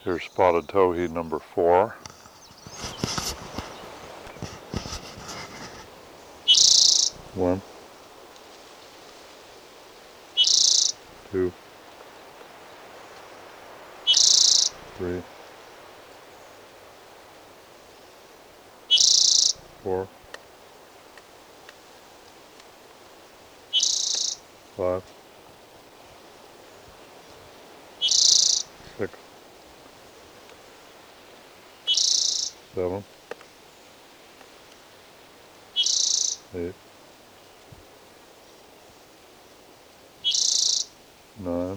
Here's spotted towhee number 4. One, two, three, 4, 5, 6, 7, 8, 9,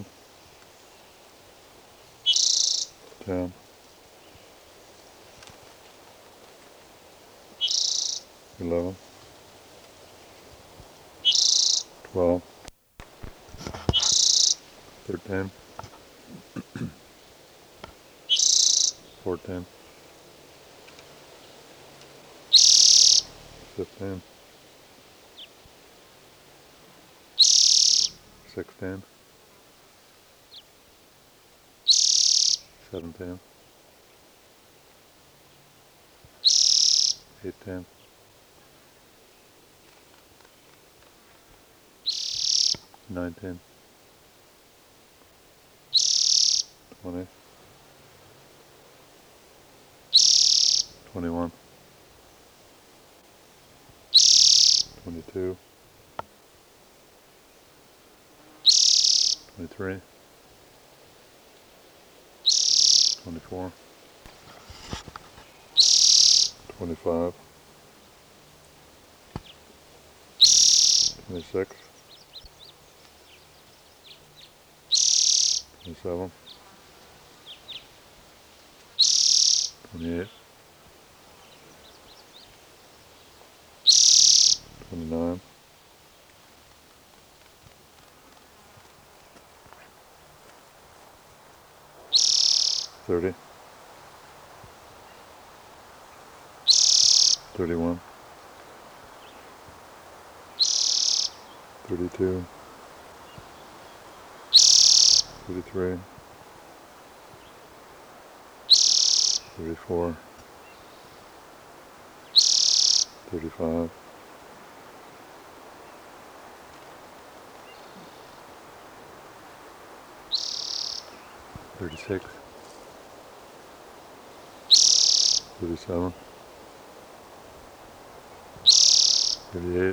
10, 11, 12, 13, 14, 15, 16, 17, 18, 19, 20, 21, 22, 23, 24, 25, 26, 27, 28, 29, 30, 31, 32, 33, 34, 35, 36, 37, 38,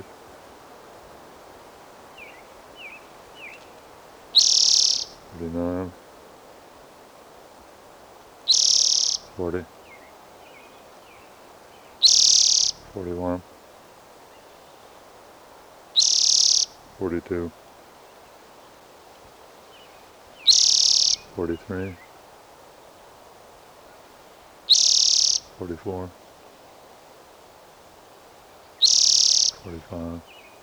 39, 40, 41, 42, 43, 44, 45,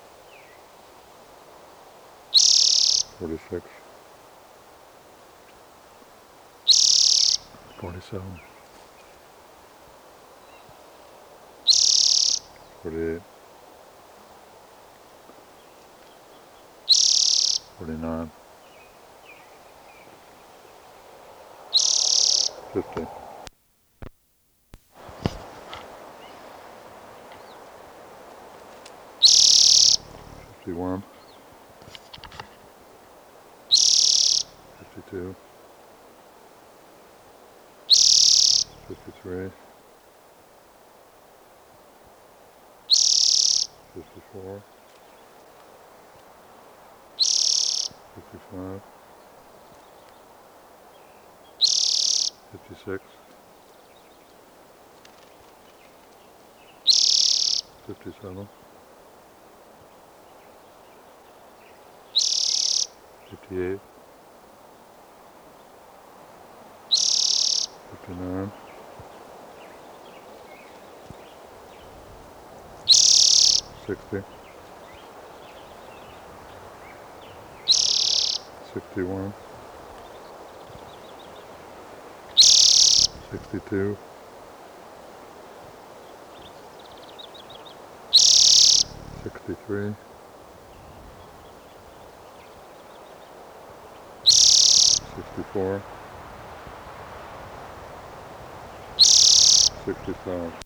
46, 47, 48, 49, 50, 51, 52, 53, 54, 55, 56, 57, 58, 59, 60, 61, 62, 63, 64, 65.